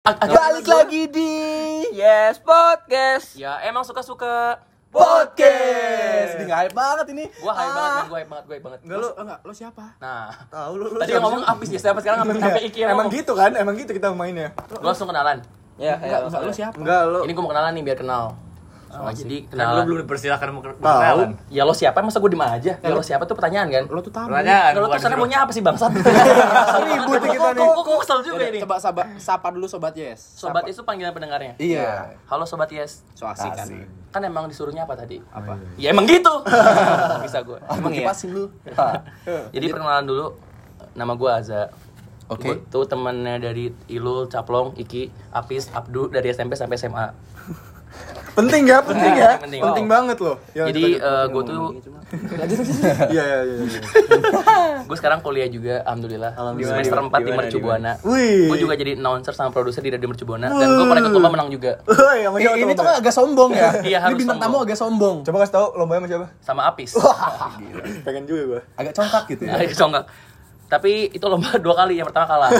Balik lagi di Yes Podcast. Ya emang suka-suka podcast. Ini hype banget ini. Gua hype banget, gue hype banget. Enggak lo siapa? Nah, Tahu lu. tadi yang ngomong Apis ya, siapa sekarang sampai Iki yang Emang ngomong. gitu kan? Emang gitu kita mainnya. Gua langsung kenalan. Enggak Lo siapa? Enggak lo. Ini gua mau kenalan nih biar kenal. Jadi Kan lu kenalan. belum dipersilakan mau kenalan. Ya lo siapa? Masa gua diem aja? Ya lo siapa tuh pertanyaan kan? Lo tuh tamu. Pertanyaan. Lo tuh sana maunya apa sih bangsat? Ribut nih kita nih. Kok kesel juga ini. Coba sapa dulu Sobat Yes. Sobat itu panggilan pendengarnya. Iya. Halo Sobat Yes. So asik kan. Kan emang disuruhnya apa tadi? Apa? Ya emang gitu. Bisa gua. Emang ya? kipasin lu. Jadi perkenalan dulu. Nama gua Aza. Oke. Gua tuh temennya dari Ilul, Caplong, Iki, Apis, Abdu dari SMP sampai SMA. Penting ya, penting ya. Penting. Penting banget loh. Ya, Jadi lanjut, gue tuh Iya. gue sekarang kuliah juga, alhamdulillah. Di Alhamdulillah. semester 4 di Gimana, Mercubuana. Wih. Gue juga jadi announcer sama produser di Radio Mercubuana dan gue pernah ikut lomba menang juga Woi, sama siapa Ini tuh lomba? agak sombong ya. Iya, Ini harus bintang sombong. tamu agak sombong. Coba kasih tahu lombanya sama siapa? sama Apis. Pengen juga gua. Agak congkak gitu ya. Nah, enggak. Tapi itu lomba 2 kali, yang pertama kalah.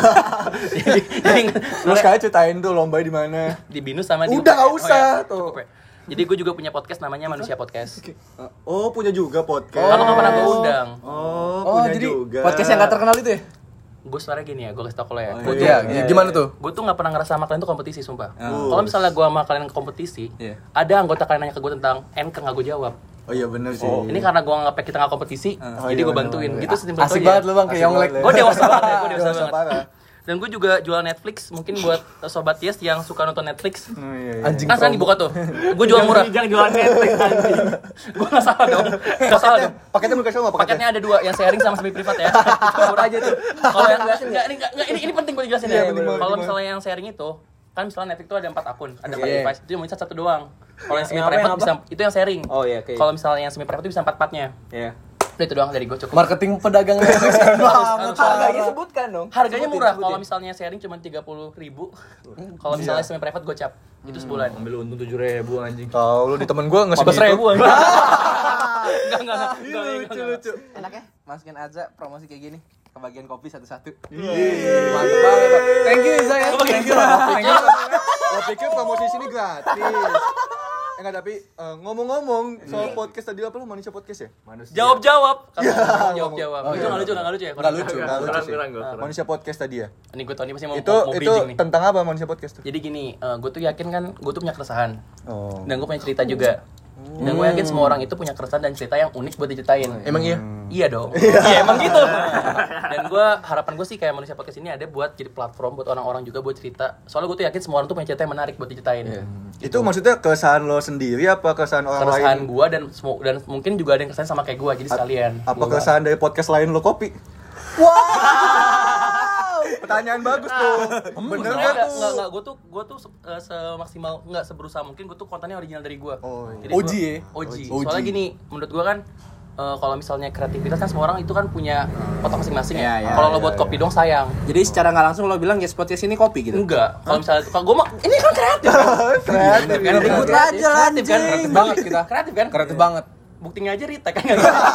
jadi Lu sekali ceritain tuh lombanya di mana? di Binus sama di Udah, UPN. nggak usah, ya, tuh. cukup ya. Jadi gue juga punya podcast namanya Manusia Podcast. Oh, punya juga podcast. Kalau nggak pernah gue undang. Oh, Oh, punya jadi juga. podcast yang gak terkenal itu ya? Gue suara gini ya, gue kasih tau kalau ya. Oh, Iya, gimana tuh? Gue tuh nggak pernah ngerasa sama kalian tuh kompetisi, sumpah. Kalau misalnya gue sama kalian kompetisi, Iya. ada anggota kalian nanya ke gue tentang anchor nggak gue jawab. Oh iya benar sih. Ini karena gue nggak kita nggak kompetisi, jadi iya, gue bener, bantuin. bener. Gitu sesimpel itu Asik aja. banget lu Bang, kayak Asik Yonglek. banget. Gue dewasa banget ya, gue dewasa Dewasa banget. parah. Dan gue juga jual Netflix, mungkin buat Sobat Yes yang suka nonton Netflix. Oh, iya. Anjing Kan sekarang dibuka tuh, gue jual murah. Jangan jualan Netflix anjing. Gue nggak salah dong, nggak salah dong. Paketnya belum kasih sama paketnya. Paketnya ada 2, yang sharing sama semi privat ya. Murah aja tuh. Kalau yang ini penting gue jelasin Iya, ya. penting banget, Kalau penting misalnya yang sharing itu, kan misalnya Netflix itu ada 4 akun, ada 4 Iya. device, itu cuma bisa 1 doang. Kalau yang semi Yang apa, private yang bisa, itu yang sharing. Oh, iya, oke. Kalau misalnya yang semi private itu bisa 4-4-nya. Iya. Udah itu doang dari gue cukup. Marketing pedagang Netflix kan banget. Harganya sebutkan dong. Harganya Sebutin, murah. sebutin. Kalau misalnya sharing cuma 30.000. Kalau misalnya semi private gocap. Itu sebulan. Ambil untung 7.000 anjing. Tahu lu di temen gua enggak 15.000 aja. Enggak. Lucu. Enak ya? Masukin aja promosi kayak gini ke bagian kopi satu-satu. Iya. Mantap banget, Pak. Thank you Zaya. Thank you. Lo pikir promosi sini gratis. Enggak, tapi ngomong-ngomong soal podcast tadi apa lu Manusia Podcast ya? Manusia. Jawab-jawab. Jawab-jawab. Oh, Itu iya. enggak lucu ya? Nggak lucu. Nggak lucu sih. Kurang. Manusia Podcast tadi ya. Ini gue Tony pasti mau Itu bridging nih. tentang apa Manusia Podcast tuh? Jadi gini, gue tuh yakin kan gue tuh punya keresahan. Oh. Dan gue punya cerita juga. Dan gue yakin semua orang itu punya keresahan dan cerita yang unik buat diceritain. Emang iya? Iya dong. Iya emang gitu. Dan gue harapan gue sih kayak Manusia Podcast ini ada buat jadi platform buat orang-orang juga buat cerita. Soalnya gue tuh yakin semua orang tuh punya cerita yang menarik buat diceritain. Itu maksudnya keresahan lo sendiri apa keresahan orang Keresahan lain? gue dan mungkin juga ada yang keresahan sama kayak gue, jadi sekalian. Apa Gua keresahan dari podcast lain lo kopi? Pertanyaan bagus tuh. Bener Enggak, gak tuh? enggak, gue tuh semaksimal, enggak seberusaha mungkin gue tuh kontennya original dari gue. Oh, iya. Jadi OG gua- ya? OG. OG. Soalnya gini, menurut gue kan kalau misalnya kreativitas kan semua orang itu kan punya otak masing-masing ya. Iya, Kalau lo buat kopi dong sayang. Jadi secara nggak langsung lo bilang Yes Podcast ini kopi gitu? Enggak. Kalau misalnya kalau gue mah ini kan kreatif. Kreatif. Kan Ribut kreatif. aja lah, Kreatif kan? anjing. Kreatif banget kita. Kreatif kan? Kreatif banget. Buktinya aja Rita kan.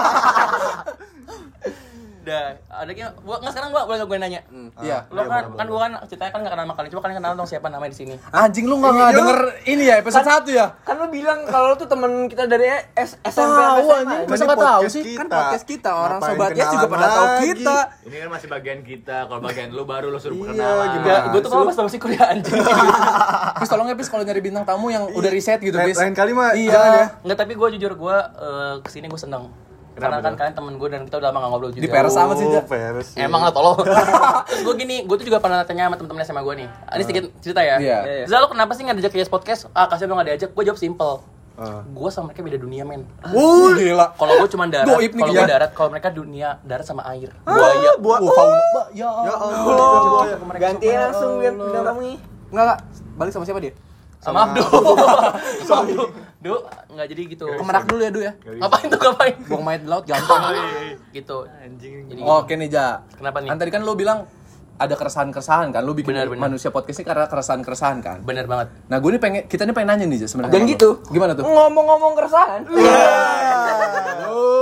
Udah, ada yang nggak sekarang boleh nggak gue nanya? Iya. Lo kan gue kan ceritanya kan nggak kenal sama kalian. Coba kalian kenal dong siapa namanya di sini. Anjing lu nggak denger ini ya episode 1 ya? Kan lu bilang kalau lu tuh temen kita dari SMP Tahu SMA. anjing, Ini masa nggak tahu podcast sih? kita. Kan podcast kita, orang Ngapain Sobat Yes juga kenalan pada tahu lagi? kita. Ini kan masih bagian kita. Kalau bagian lu baru lu suruh Iya, perkenalan. gimana? Enggak, gue tuh kalau pas masih kuliah anjing. Pis tolong ya Pis kalau nyari bintang tamu yang udah riset gitu Pis. Lain kali mah Iya. jangan ya. Enggak, tapi gue jujur gue kesini gue seneng. Karena kan kalian temen gue dan kita udah lama gak ngobrol juga. Di peres amat sih, Oh, Jak. peres sih. Emang lah tolong. Terus gue gini, gue tuh juga pernah tanya sama temen-temen SMA gue nih. Ini sedikit cerita ya. Iya. Zal, lo kenapa sih gak diajak ke Yes Podcast? Kasihan lo gak diajak. Gue jawab simple. Ah. Gue sama mereka beda dunia, men. Gila. Kalau gue cuma darat, Goib nih kalau dia. gue darat, kalau mereka dunia darat sama air. Buaya. Fauna. Ya Ya Allah. Allah. Gantiin langsung bintang tamu nih. Enggak. Balik sama siapa dia? Sama Abdu. Sama Abdu. Du, enggak jadi gitu. Kemerak dulu ya, Du ya. Ngapain tuh, ngapain? Buang mayat di laut gampang. Gitu. Anjing. Jadi Oke nih, Ja. Kenapa nih? Kan tadi kan lu bilang ada keresahan-keresahan kan, lu bikin Benar. Manusia Podcast ini karena keresahan-keresahan kan. bener banget. Nah, kita nih pengen nanya nih Ja sebenarnya. Dan sama gitu. lu. Gimana tuh? Ngomong-ngomong keresahan.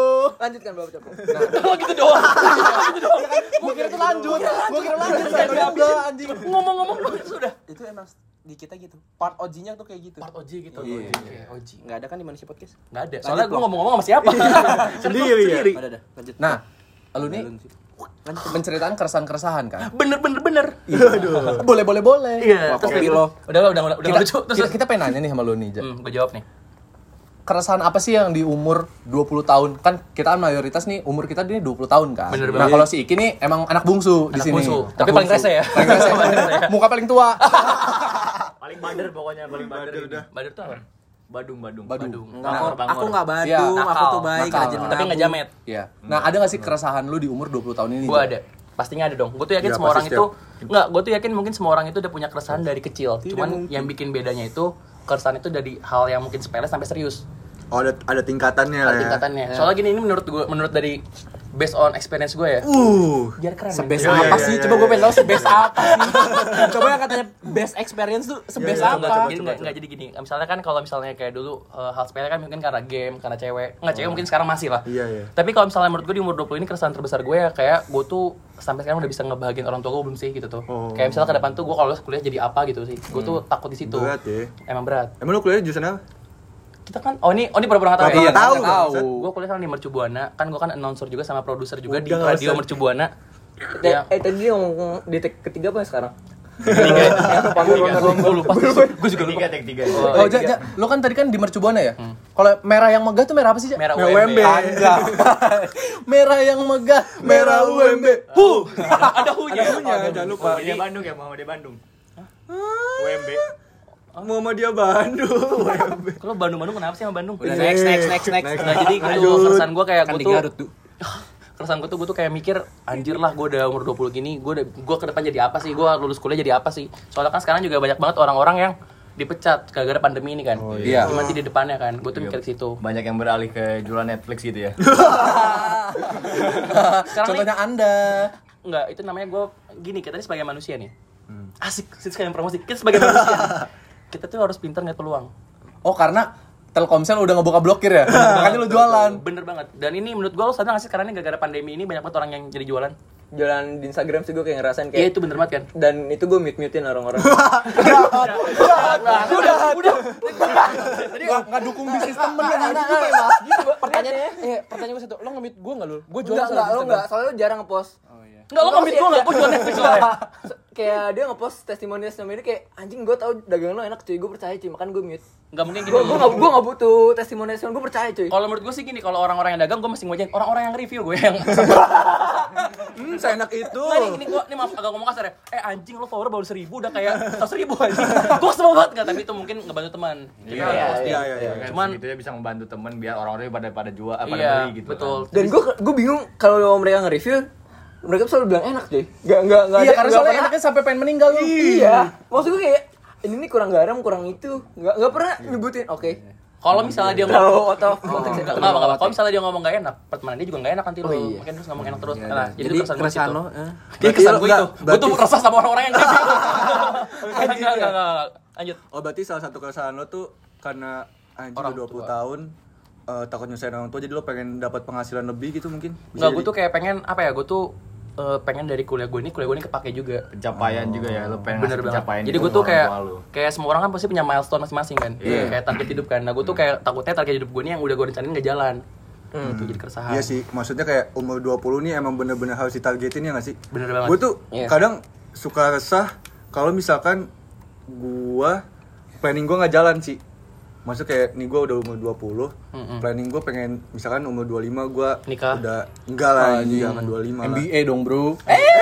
Lanjutkan Bapak Copo. Kalau gitu doang. Gua kira tuh lanjut. Enggak anjing. Ngomong-ngomong sudah. Itu emang di kita gitu. Part OG-nya tuh kayak gitu. Part OG gitu. Iya. Oke, OG. Enggak ada kan di Manusia Podcast? Enggak ada. Soalnya gue ngomong-ngomong sama siapa? Sendiri ya. Ada. Lanjut. Nah, lu nih menceritakan keresahan-keresahan kan? Bener. Boleh. Iya. Kopi Terus lo. udah lucu. Terus Kita pengen nanya nih sama lu nih, Ja. gue jawab nih. Keresahan apa sih yang di umur 20 tahun? Kan kita kan mayoritas nih umur kita ini 20 tahun kan. Bener Nah, banget. kalau si Iki nih emang anak bungsu di Anak sini. bungsu. Anak Tapi paling bungsu. rese ya. Paling rese. Muka paling tua. Paling bader pokoknya, paling bader udah. Badar tuh apa? Badung. Bangor. Aku enggak Badung, Iya, aku nakal. tuh baik, Nakal. rajin Tapi menabung. nggak jamet. Iya. Nah, ada gak sih keresahan lu di umur 20 tahun ini? Gue Ja? ada. Pastinya ada dong. Gue tuh yakin Ya, semua orang pasti itu gue tuh yakin mungkin semua orang itu udah punya keresahan dari kecil. Cuman yang bikin bedanya itu keresahan itu dari hal yang mungkin sepele sampai serius. Oh, ada tingkatannya lah Ada ya. tingkatannya. Soalnya gini, ini menurut dari based on experience gue ya. Biar keren. Sebes men. apa iya, sih? iya, Coba iya. gue pengen tahu sebes apa sih. Coba yang katanya best experience tuh sebes Iya, apa? Enggak jadi gini. Misalnya kan kalau misalnya kayak dulu hal sepele kan mungkin karena game, karena cewek. Enggak, cewek mungkin sekarang masih lah. Iya. Tapi kalau misalnya menurut gue di umur 20 ini keresahan terbesar gue ya kayak gue tuh sampai sekarang udah bisa ngebahagiain orang tua gue belum sih gitu tuh. Kayak misalnya ke depan tuh gue kalau kuliah jadi apa gitu sih. Gue tuh takut di situ. Berat ya. Emang berat. Emang lu kuliah jurusan apa? Kita kan ini pura-pura nggak tahu Pura-pura ya. tahu. tahu. Gue kuliah kan di Mercu Buana, kan gue kan announcer juga sama produser juga di Udah, nggak radio usah. Mercu Buana. Ya, Tadi dia ngomong di take ketiga apa ya sekarang? gue lupa. Gue juga lupa. Tiga. Oh, Ja, lu kan tadi kan di Mercu Buana ya? Kalau merah yang megah tuh merah apa sih, Ja? Merah UMB. UMB. Enggak. Merah yang megah, merah UMB. Ada hunya. Jangan lupa. Dia Bandung ya, Muhammadiyah Bandung. UMB. Muhammadiyah Bandung. Kalau Bandung kenapa sih sama Bandung? Udah next. Nah, jadi gitu keresahan gue kayak Kan gue di tuh Garut tuh. keresahan gue tuh kayak mikir anjir lah gue udah umur 20 gini gue ke depan jadi apa sih, gue lulus kuliah jadi apa sih, soalnya kan sekarang juga banyak banget orang-orang yang dipecat gara-gara pandemi ini kan. iya. Cuma di depannya kan gue tuh mikir ke situ. Banyak yang beralih ke jualan Netflix gitu ya. Sekarang Contohnya Anda. enggak, itu namanya gue gini, kita ini sebagai manusia nih asik sekalian promosi, kita sebagai manusia kita tuh harus pintar ngeliat peluang. Oh, karena Telkomsel udah ngebuka blokir ya? Makanya lu jualan. Bener banget. Dan ini menurut gue lo sadar gak sih sekarang ini gara-gara pandemi ini banyak banget orang yang jadi jualan. Jualan di Instagram sih gue kayak ngerasain Iya kayak itu bener banget kan. dan itu gue mute-mutein orang-orang. Udah. Tadi enggak dukung bisnis temen ya. Pertanyaan gue satu, lo nge-mute gue enggak lu? Gue jualan Enggak, lo enggak, soalnya lo jarang nge-post. Enggak, lo nge-mute gue enggak, gue jual Netflix soalnya. Kayak dia nge-post testimoni ini kayak anjing gue tahu dagangan lo enak cuy, gue percaya cuy, makan gue mute. Enggak mungkin gini. Gue nggak butuh testimoni, gue percaya cuy. Kalau menurut gue sih gini, kalau orang-orang yang dagang gue mesti ngojek orang-orang yang review gue yang Seenak itu. Nah, ini gue maaf agak ngomong kasar ya. Anjing lo follower baru 1.000 udah kayak 100.000 anjing. Gue kesel banget enggak, tapi itu mungkin ngebantu teman. Iya. Cuman gitu ya bisa membantu temen biar orang-orang pada jual pada iya, beli gitu. betul. Dan gue bingung kalau mereka nge-review, mereka selalu bilang enak cuy. Enggak Iya, karena soalnya enaknya sampai pengen meninggal lu. Iya. Maksud gue kayak ini nih kurang garam, kurang itu. Enggak pernah nyebutin. Oke. Kalau misalnya dia Tahu atau enggak apa-apa. Kalau misalnya dia ngomong enggak enak, pertemanan dia juga enggak enak nanti lo. Mungkin terus ngomong enak terus. Nah, jadi itu keresahan gue itu. Jadi kesan gue itu. Gue tuh resah sama orang-orang yang review. Enggak. Lanjut. Oh, berarti salah satu keresahan lo tuh karena anjing udah 20 tahun takut nyusahin orang tua, jadi lo pengen dapat penghasilan lebih gitu mungkin? Enggak, gue tuh kayak pengen apa ya? Gue tuh pengen dari kuliah gue ini kepake juga. pencapaian juga ya, lu pengen Bener ngasih banget. pencapaian. Jadi gitu gue tuh sama orang tua kayak lu. kayak semua orang kan pasti punya milestone masing-masing kan. Kayak target hidup kan. Nah gue tuh kayak takutnya target hidup gue ini yang udah gue rencanain gak jalan. Itu jadi keresahan. Iya sih, maksudnya kayak umur 20 nih emang bener-bener harus ditargetin ya gak sih? Bener banget. Gue tuh kadang suka resah kalau misalkan planning gue gak jalan sih. Maksudnya kayak nih gue udah umur 20, planning gue pengen misalkan umur 25 gue Nikah. udah enggak lah, jangan 25 lah. MBA dong, Bro.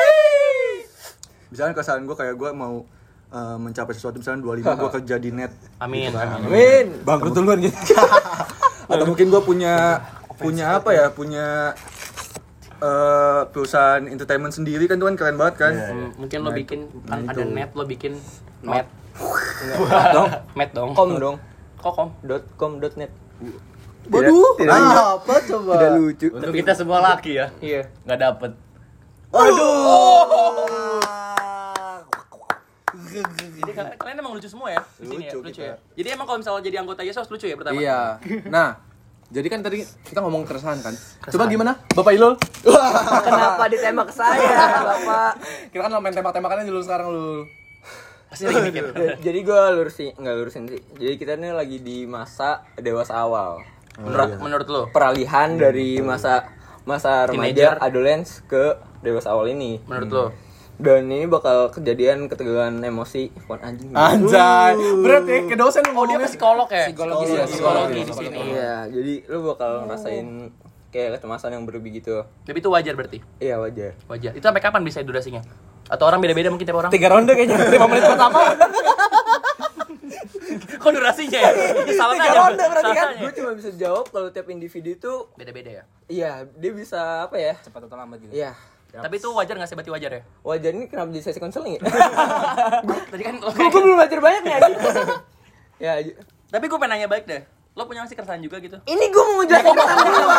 Misalkan keresahan gue kayak gue mau mencapai sesuatu, misalkan 25 gue kerja di net. Amin. Amin. Bangkrut duluan gitu. Atau mungkin gue punya apa ya, punya perusahaan entertainment sendiri kan, itu kan keren banget kan. Mungkin lo bikin kan ada net, lo bikin Not. met dong. Com dong. Kok kom? .com.net. Waduh, Apa coba? tidak lucu. Untuk kita semua laki ya, Iya. nggak dapet. Jadi kalian emang lucu semua ya di sini ya, lucu ya. Jadi emang kalau misalnya jadi anggota Yesus lucu ya pertama. Iya. Nah, Jadi kan tadi kita ngomong keresahan kan. Coba gimana? Bapak Ilul? Kenapa ditembak saya, Bapak? Kita kan main tembak-tembakannya dulu sekarang lu. Pasti lagi mikir. Jadi gue lurusin sih. Jadi kita ini lagi di masa dewasa awal. Menurut lo? Peralihan dari masa remaja, adolescence ke dewasa awal ini. Menurut lo? Dan ini bakal kejadian ketegangan emosi. Anjing. Anjay. Berat ya ke dosen lu Dia ngomongnya. psikolog ya? Psikologi di sini. Iya, jadi lu bakal ngerasain kayak kecemasan yang berlebih gitu. Tapi itu wajar berarti? Iya, wajar. Wajar. Itu sampai kapan bisa durasinya? Atau orang beda-beda mungkin tiap orang? 3 ronde kayaknya. 5 menit pertama. Kok durasinya ya? Salah 3 aja. ronde berarti kan. Gue cuma bisa jawab kalau tiap individu itu Beda-beda ya? iya, dia bisa apa ya? Cepat atau lambat gitu. Iya. Tapi itu wajar nggak sih? Berarti wajar ya? Wajar ini kenapa jadi sesi konseling ya? Tadi kan Gue belum belajar banyak nih anjing. Ya, Tapi gue pengen nanya baik deh. Lo punya masih keresahan juga gitu? ini gue mau ngejelasin kesan gue.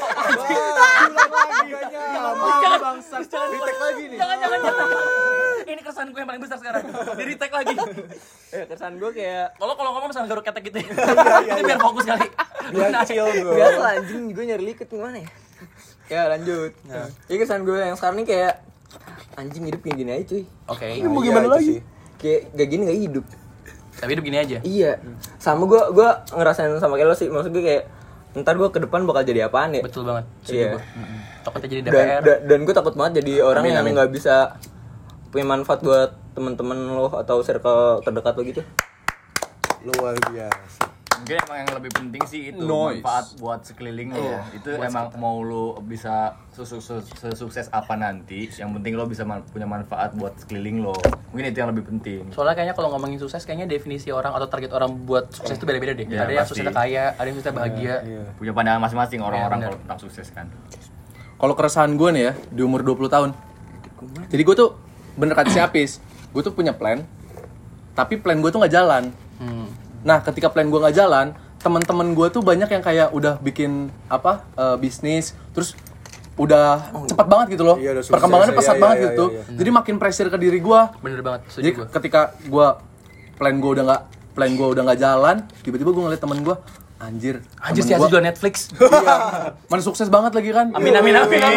Jangan Retake lagi nih. Jangan. Ini keresahan gue yang paling besar sekarang. Di retake lagi. Kesan gue kayak Kalau ngomong sama garuk ketek gitu ya. Itu biar fokus kali. Biar chill bro. biasa lah anjing, gue nyari liket gimana ya? Ya lanjut. Jadi kesan gue yang sekarang nih kayak anjing hidup kayak gini aja cuy. Oke. Mau gimana lagi? Kayak gak gini gak hidup. Tapi hidup gini aja. Iya. Sama gue ngerasain sama kayak lo sih. Maksud gue kayak ntar gue ke depan bakal jadi apaan ya? Betul banget. Iya. Takutnya jadi DPR. Dan gue takut banget jadi orang yang nggak bisa punya manfaat buat teman-teman lo atau circle terdekat lo gitu. Luar biasa. Mungkin emang yang lebih penting sih itu Noise. manfaat buat sekeliling lo ya. Itu emang mau lo bisa sukses apa nanti, yang penting lo bisa punya manfaat buat sekeliling lo. Mungkin itu yang lebih penting. Soalnya kayaknya kalau ngomongin sukses, kayaknya definisi orang atau target orang buat sukses itu beda-beda deh. Iya, Ada yang pasti. suksesnya kaya, ada yang suksesnya bahagia. Punya pandangan masing-masing orang-orang Iya, kalau tentang sukses kan. Kalau keresahan gue nih ya di umur 20 tahun. Jadi gue tuh bener kata si Apis, gue tuh punya plan, tapi plan gue tuh nggak jalan. Nah, ketika plan gue nggak jalan, teman-teman gue tuh banyak yang kayak udah bikin bisnis, terus udah cepat banget gitu loh. Iya, udah sukses, Perkembangannya pesat iya, banget iya, gitu. iya. Jadi makin pressure ke diri gue. Bener banget, Jadi setuju gue. ketika plan gue udah nggak jalan, tiba-tiba gue ngeliat temen gue, anjir Anjir temen sih gua- juga Netflix. mana sukses banget lagi kan. Amin. Amin,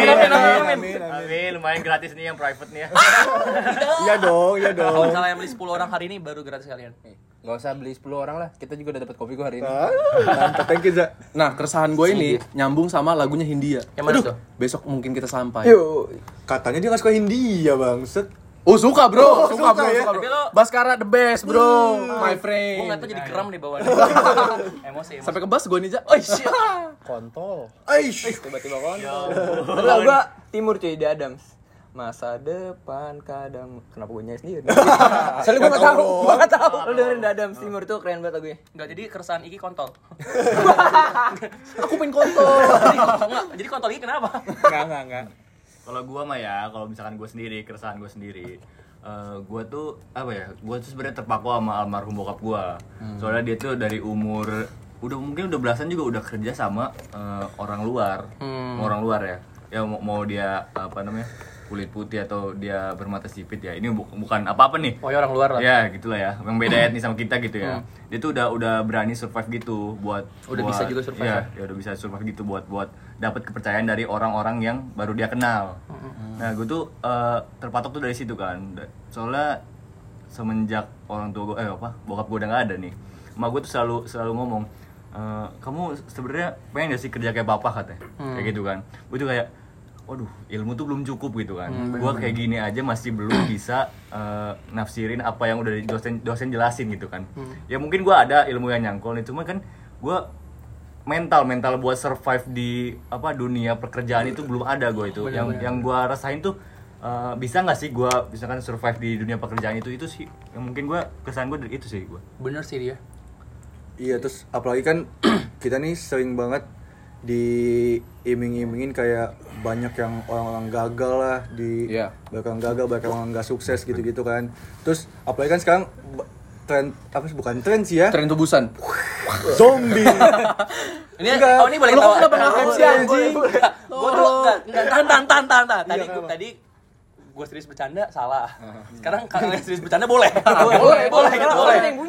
lumayan gratis nih yang private nih ya. Iya dong. Kalau misalnya yang beli 10 orang hari ini baru gratis kalian. Gak usah beli 10 orang lah, kita juga udah dapat kopi kok hari ini. Mantap, thank you, Za. Nah, keresahan gue ini nyambung sama lagunya Hindia. Yang mana tuh? Besok mungkin kita sampai. Yuk. Katanya dia gak suka Hindia, Bangset. Oh, suka bro, suka bro, ya? suka, bro. Tapi lo- Baskara the best bro, my friend. Gue nggak tahu jadi kram di bawah. Emosi. Sampai ke bass gue nih, Oh shit. Aish. Tiba-tiba kontol. Enggak, gue timur cuy di Adams. Masa depan kadang kenapa gue nyanyi sendiri? Soalnya gue nggak tahu. Lo dengerin di Adams timur tuh keren banget lagunya. Enggak, jadi keresahan Iki kontol. Aku pengen kontol. Enggak, jadi kontol Iki kenapa? Enggak. Kalau gua mah ya, kalau misalkan gua sendiri, keresahan gua sendiri, gua tuh apa ya? Gua tuh sebenarnya terpaku sama almarhum bokap gua. Soalnya dia tuh dari umur mungkin udah belasan juga udah kerja sama orang luar. Orang luar ya. Ya mau dia apa namanya? Kulit putih atau dia bermata sipit ya. Ini bukan apa-apa nih. Oh ya orang luar lah. Ya gitulah ya, yang beda etnis sama kita gitu ya. Dia tuh udah berani survive gitu buat Bisa juga survive ya udah bisa survive gitu buat dapat kepercayaan dari orang-orang yang baru dia kenal. Nah gue tuh terpatok tuh dari situ kan. Soalnya semenjak orang tua gue bokap gue udah nggak ada nih, emak gue tuh selalu ngomong, kamu sebenarnya pengen gak sih kerja kayak papa katanya, kayak gitu kan. Gue tuh kayak waduh, ilmu tuh belum cukup gitu kan. Gua kayak gini aja masih belum bisa nafsirin apa yang udah dosen jelasin gitu kan. Ya mungkin gua ada ilmu yang nyangkul nih, cuma kan gua mental buat survive di dunia pekerjaan itu belum ada gua itu. Yang gua rasain tuh bisa nggak sih gua misalkan survive di dunia pekerjaan itu sih yang mungkin gua kesan gua itu sih gua. Bener sih dia. Iya, terus apalagi kan kita nih sering banget diiming-imingin kayak banyak yang orang-orang gagal lah di Iya. belakang gagal, belakang orang nggak sukses gitu-gitu kan. Terus apalagi kan sekarang tren bukan tren sih ya, Tren tubusan. zombie. Ini Enggak. ini boleh Lu tahu. kok kenapa nge-hype sih, anjing? Gua tuh tahan. Tadi gue serius bercanda salah. Sekarang kalau serius bercanda boleh. Boleh gitu boleh. Yang punya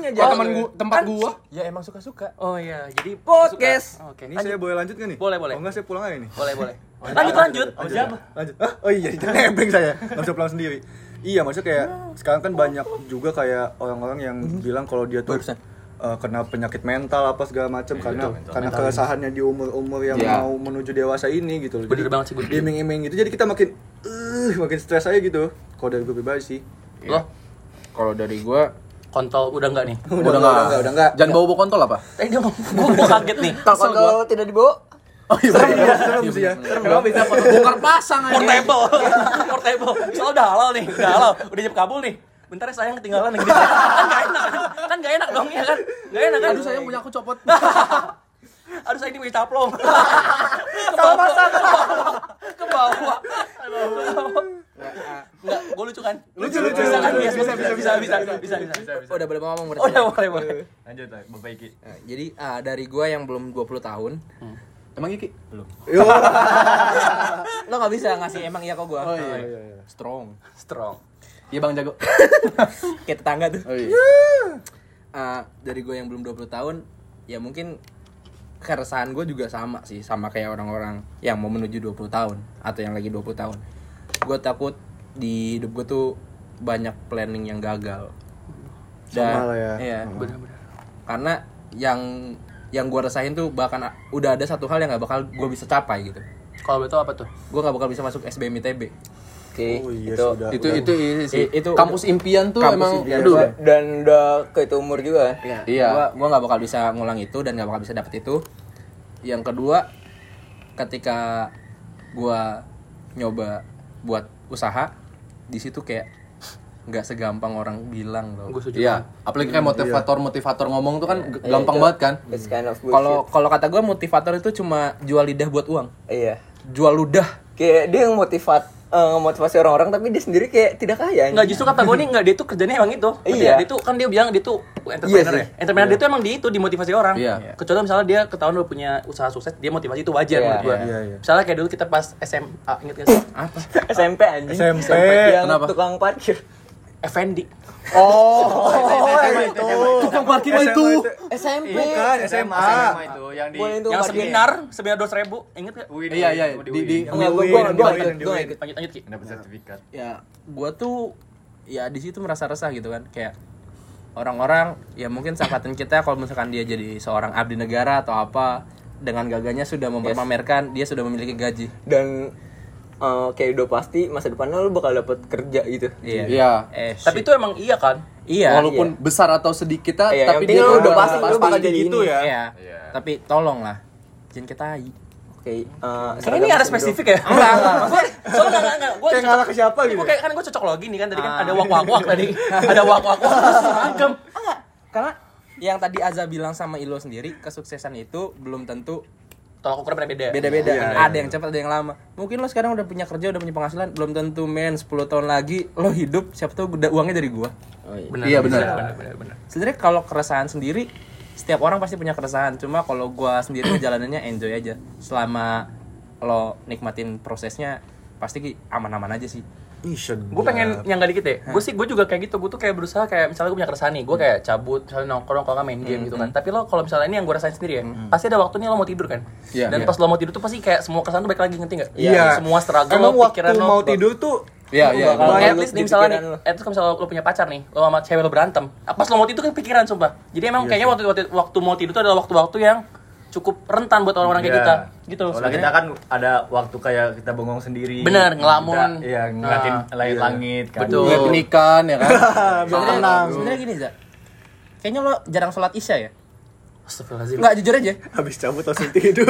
orangnya Ya, jangan. tempat gua. Ya emang suka-suka. Oh iya, jadi Podcast. suka. Oke. Ini saya boleh lanjut nggak nih? Boleh, boleh. Oh enggak, saya pulang aja nih. Boleh. Lanjut. Oh, siapa? Lanjut. Hah? Oh iya, nebeng saya. Nggak bisa pulang sendiri. Iya, maksudnya kayak sekarang kan banyak juga kayak orang-orang yang bilang kalau dia tuh kena penyakit mental apa segala macam karena keresahannya di umur-umur yang mau menuju dewasa ini gitu loh. Bener banget sih gue. Diiming-iming gitu. Jadi kita makin stres aja gitu. Kalau dari gue pribadi sih. Loh, Kalau dari gua kontol udah enggak nih? Udah enggak. Jangan bawa kontol apa? Dia ngomong, gua kaget nih. kalau tidak dibawa Oh iya. Serem sih ya. Kenapa bisa bongkar pasang aja? Portable. Soalnya udah halal nih, udah jam kabul nih. Bentar ya sayang ketinggalan nih. Kan gak enak dong ya kan? Gak enak kan? Aduh sayang punya aku copot. Aduh saya ini punya caplong. Ke bawah. Enggak, gue lucu kan? Lucu. Bisa kan? Bisa. udah boleh ngomong berarti. Oh, udah boleh. Lanjut, Bapak Iki. Nah, jadi dari gua yang belum 20 tahun, Emang Iki? Belum. lo nggak bisa ngasih emang iya kok gua. Oh iya. Strong. Iya Bang Jago. Kayak tetangga tuh. Oh iya. Dari gue yang belum 20 tahun, ya mungkin keresahan gue juga sama sih, sama kayak orang-orang yang mau menuju 20 tahun atau yang lagi 20 tahun. Gue takut di hidup gue tuh banyak planning yang gagal. Sama lah ya. Iya. Benar-benar. Karena yang gue rasain tuh bahkan udah ada satu hal yang nggak bakal gue bisa capai gitu. Kalau betul apa tuh? Gue nggak bakal bisa masuk SBM ITB. Oh iya, sudah. Itu sih. Itu kampus impian tuh kampus emang impian aduh. gua. Dan udah ke itu umur juga. Iya. Gua nggak bakal bisa ngulang itu dan nggak bakal bisa dapet itu. Yang kedua, ketika gua nyoba buat usaha, di situ kayak nggak segampang orang bilang loh. Gue setuju. Iya, apalagi kayak motivator ngomong tuh kan gampang banget kan. It's kind of kalau kata gua motivator itu cuma jual lidah buat uang. Iya. Jual ludah. Kayak dia yang ngemotivasi orang-orang tapi dia sendiri kayak tidak kaya. Enggak, justru kata gue nih enggak, dia tuh kerjanya emang itu. Iya. Dia tuh kan dia bilang dia tuh entrepreneur Iya ya. Entrepreneur dia tuh emang dia itu dimotivasi orang. Iya. Kecuali misalnya dia ketahuan udah punya usaha sukses, dia motivasi itu wajar menurut gue. Iya. Misalnya kayak dulu kita pas SMA, inget gak sih? Apa? SMP anjing. SMP. Yang Kenapa? tukang parkir. Effendi. itu. Tukang parkir itu. SMP. Bukan SMA. itu yang di Boleh itu Yang parkir. seminar 200.000, inget gak? Iya. Di Enggak, gua ikut. Lanjut Ki. dapat sertifikat. Ya gua tuh ya di situ merasa resah gitu kan, kayak orang-orang ya mungkin seangkatan kita kalau misalkan dia jadi seorang abdi negara atau apa, dengan gagahnya sudah mempermamerkan dia sudah memiliki gaji. Dan kayak udah pasti masa depannya lu bakal dapet kerja gitu. Iya. Tapi itu emang iya kan? iya Walaupun besar atau sedikit kita, Iya, tapi yang penting dia lu udah tuh pasti lu bakal jadi gitu ini. ya. iya. Tapi tolonglah jangan kita Oke. Sekarang ini ada spesifik ya? Enggak. Maksudnya, soalnya enggak. Gue Kayak ngalah ke siapa gitu? Gue kayak kan gue cocok logi nih kan tadi kan ada wak tadi. Ada wak seragam. enggak, karena yang tadi Aza bilang sama Ilo sendiri, kesuksesan itu belum tentu Tolak ukurnya beda. beda-beda. Iya. Ada yang cepat, ada yang lama. Mungkin lo sekarang udah punya kerja, udah punya penghasilan, belum tentu 10 tahun lagi lo hidup, siapa tahu uangnya dari gua. Iya benar. Benar. Sebenarnya kalau keresahan sendiri, setiap orang pasti punya keresahan. Cuma kalau gua sendiri ngejalaninnya enjoy aja. Selama lo nikmatin prosesnya, pasti aman-aman aja sih. Gue pengen yang gak dikit ya. Gue juga kayak gitu. Gue tuh kayak berusaha kayak misalnya gue punya keresahan nih. Gue kayak cabut, misalnya nongkrong kalau nggak main game gitu kan. Tapi lo kalau misalnya ini yang gue rasain sendiri ya, pasti ada waktunya lo mau tidur kan. Iya. Dan pas lo mau tidur tuh pasti kayak semua keresahan tuh balik lagi, ngerti nggak? Iya. Semua struggle Emang lo, waktu pikiran lo. mau tidur tuh Iya. At least nih misalnya nih, at least kalau misalnya lo punya pacar nih, lo sama cewek lo berantem, pas lo mau tidur kan pikiran sumpah. Jadi emang kayaknya waktu mau tidur tuh adalah waktu-waktu yang cukup rentan buat orang-orang kayak kita, gitu. Soalnya kita kan ada waktu kayak kita bengong sendiri. Bener, ngelamun. Iya, ngeliatin langit kan. Betul. Ngeliat ikan ya kan. Sebenarnya gini, Za. Kayaknya lo jarang sholat Isya ya? Astagfirullahaladzim. Enggak, jujur aja. habis cabut langsung tidur.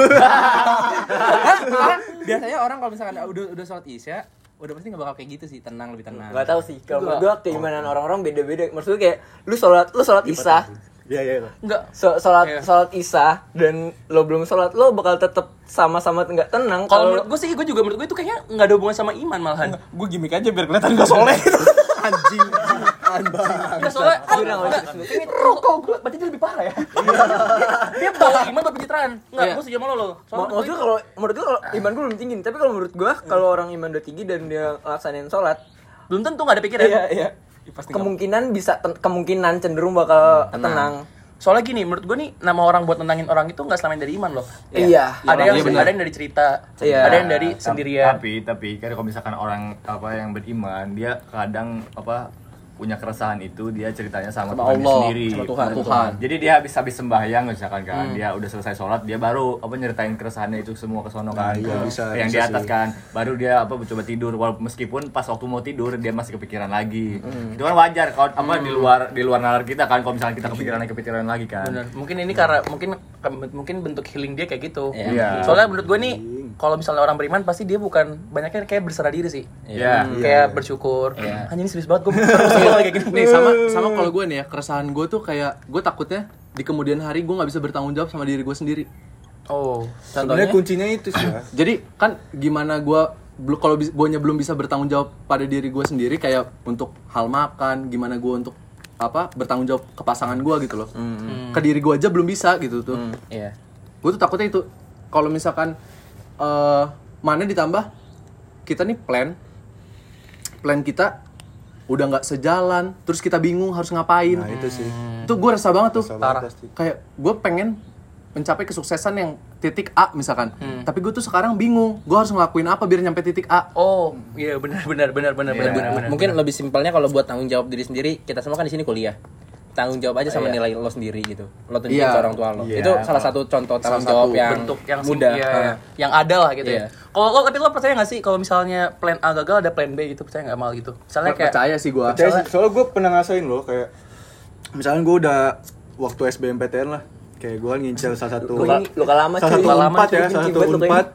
Karena biasanya orang kalau misalkan udah sholat Isya, udah pasti nggak bakal kayak gitu sih, tenang, lebih tenang. Gak tahu sih. Kalau menurut gua keimanan orang-orang beda-beda. Maksudnya kayak lu sholat Isya, Iya. Enggak. sholat Isya dan lo belum sholat, lo bakal tetap sama-sama nggak tenang. Kalau menurut gue sih, menurut gue itu kayaknya nggak ada hubungan sama iman malahan. Gue gimmick aja biar kelihatan gak soleh. Anjing. Enggak, soalnya ini rokok gue, berarti dia lebih parah ya. Dia bawa iman buat pencitraan. Enggak, gue setuju sama lo. Maksud gua menurut gua kalau iman gua belum tinggi, tapi kalau menurut gua kalau orang iman udah tinggi dan dia laksanain sholat, belum tentu nggak ada pikiran. iya. kemungkinan kemungkinan cenderung bakal tenang. Soalnya gini, menurut gue nih nama orang buat nenangin orang itu nggak selama dari iman loh. Iya. Ada yang dari cerita, ada yang dari sendirian. Tapi kan kalau misalkan orang yang beriman, dia kadang punya keresahan itu dia ceritanya sama Tuhan Allah, sendiri. sama Tuhan. Jadi dia habis sembahyang misalkan kan, dia udah selesai sholat, dia baru nyeritain keresahannya itu semua ke sono kan. Yang di atas kan. Baru dia coba tidur walaupun meskipun pas waktu mau tidur dia masih kepikiran lagi. Itu kan wajar kalau di luar nalar kita kan kalau misalnya kita kepikiran lagi kan. Bener. Mungkin ini karena mungkin bentuk healing dia kayak gitu. Iya. Soalnya menurut gue nih kalau misalnya orang beriman pasti dia bukan banyaknya kayak berserah diri sih. Iya. Kayak bersyukur. Hanya ini serius banget gue kayak gini. Nih sama kalau gue nih ya, keresahan gue tuh kayak gue takutnya di kemudian hari gue nggak bisa bertanggung jawab sama diri gue sendiri. Oh, Sebenarnya kuncinya itu sih ya. Jadi kan gimana gue kalau guanya belum bisa bertanggung jawab pada diri gue sendiri, kayak untuk hal makan, gimana gue untuk bertanggung jawab ke pasangan gue gitu loh. Ke diri gue aja belum bisa gitu tuh. Iya. Gue tuh takutnya itu kalau misalkan mana ditambah kita nih plan kita udah nggak sejalan, terus kita bingung harus ngapain. Nah itu sih. Itu gue resah banget tuh. Pasti. Kayak gue pengen mencapai kesuksesan yang titik A misalkan, tapi gue tuh sekarang bingung, gue harus ngelakuin apa biar nyampe titik A. Oh, iya benar. Mungkin lebih simpelnya kalau buat tanggung jawab diri sendiri, kita semua kan di sini kuliah. Tanggung jawab aja sama nilai lo sendiri gitu. Lo tunjukin ke orang tua lo. Itu salah satu contoh tanggung jawab yang bentuk yang mudah. Yang ada lah gitu ya. Kalau tapi lo percaya nggak sih kalau misalnya plan A gagal ada plan B gitu, percaya nggak mal gitu? Misalnya kayak Percaya sih gue. Soalnya gue pernah ngasain loh kayak misalnya gue udah waktu SBMPTN lah, kayak gue ngincer salah satu Luka lama salah cuy. satu Unpad ya, cuy, salah satu kibet luka ini. Unpad.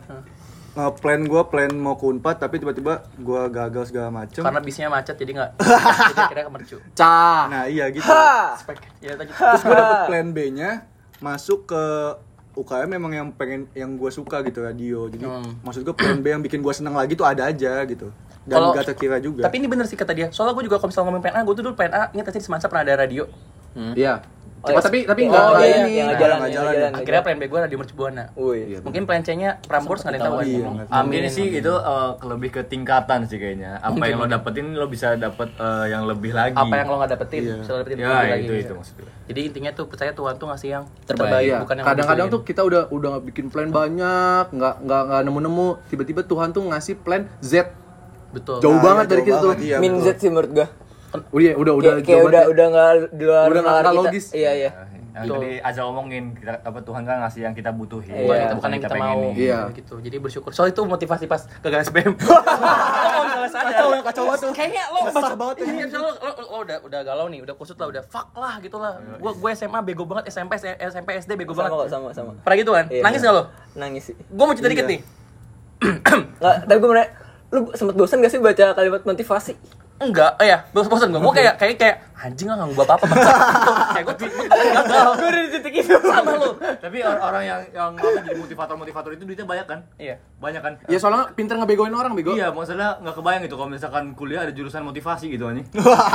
Plan mau ke Unpad tapi tiba-tiba gue gagal segala macem. karena bisnya macet jadi nggak jadi akhirnya kemercu. Nah iya gitu. Ya lanjut. Terus gue dapet plan B-nya masuk ke UKM memang yang gue suka gitu, radio. Jadi maksud gue plan B yang bikin gue senang lagi tuh ada aja gitu. Dan gak terkira juga. Tapi ini bener sih kata dia. Soalnya gue juga kalau misalnya ngomongin plan A, gue tuh dulu plan A ingat aja di Semansa pernah ada radio. Iya. Oh, Tapi yang nggak ini yang nggak nggak jalan. jalan. Akhirnya plan B gue radio Mercu Buana. Wih. Mungkin plan C-nya Prambors nggak ada yang tahu. Iya, Amin sih itu lebih ke tingkatan sih kayaknya. Apa yang lo dapetin lo bisa dapet yang lebih lagi. Apa yang lo nggak dapetin, bisa lo dapetin Ya lebih lagi. itu maksudnya. Jadi intinya tuh percaya Tuhan tuh ngasih yang Terbaik. Iya. bukan yang Kadang-kadang lo tuh kita udah nggak bikin plan banyak, nggak nemu-nemu, tiba-tiba Tuhan tuh ngasih plan Z. betul. Jauh banget dari kita tuh. Iya, Min betul. Z sih menurut gua. Udah Kayak udah nggak di luar Udah nggak nalar kita. logis. Iya. Yang tadi Aza omongin Tuhan kan ngasih yang kita butuhin. Bukan yang kita mau. pengenin. Iya. Gitu. Jadi bersyukur. Soal itu motivasi pas gagal SBM. Kacau banget tuh. Kayaknya lo basah banget ini. Lo udah galau nih, udah kusut lah, udah fuck lah gitu lah. Gue SMA bego banget, SMP SD bego banget. Sama. Pernah gitu kan? Iya. Nangis gak lo? Nangis sih. Gue mau cerita dikit nih. Nggak, tapi gue bener, lu sempet bosan gak sih baca kalimat motivasi? Enggak, bosan gue. Gue kayak anjing lah nggak apa-apa. Kayak gue gagal. Gue udah di titik itu. Sama lo. Tapi orang yang jadi motivator itu duitnya banyak kan? Iya. Banyak kan? Ya soalnya pinter ngebegoin orang, bego. Iya, maksudnya nggak kebayang gitu kalau misalkan kuliah ada jurusan motivasi gitu anjing.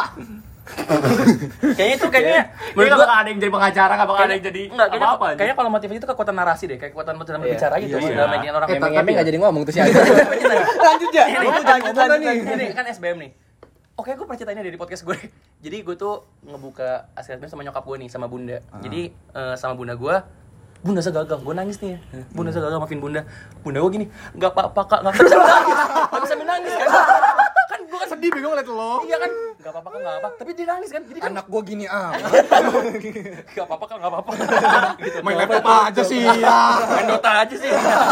Kayaknya Menurut gua bakal ada yang jadi pengacara, nggak bakal ada yang jadi apa-apa. Kayaknya kalau motivasi itu kekuatan narasi deh, kayak kekuatan dalam berbicara gitu. Iya. Dalam bagian orang Emang nggak jadi ngomong tuh sih. Lanjut ya. Ini kan SBM nih. Oke, gue pernah ceritain dari podcast gue. Jadi gue tuh ngebuka SBM sama nyokap gue nih, sama bunda. Jadi sama bunda gue, bunda saya gagal, gue nangis nih. Bunda saya gagal, maafin bunda. Bunda gue gini, nggak apa-apa kak, nggak bisa nangis, nggak bisa nangis kan? Kan gue kan sedih bego ngeliat lo. Iya kan, nggak apa-apa kak, nggak apa. Tapi dia nangis kan, jadi kan Anak gue gini nggak apa-apa kak, nggak apa-apa. Gitu. Main laptop aja sih ya. Main Dota aja sih.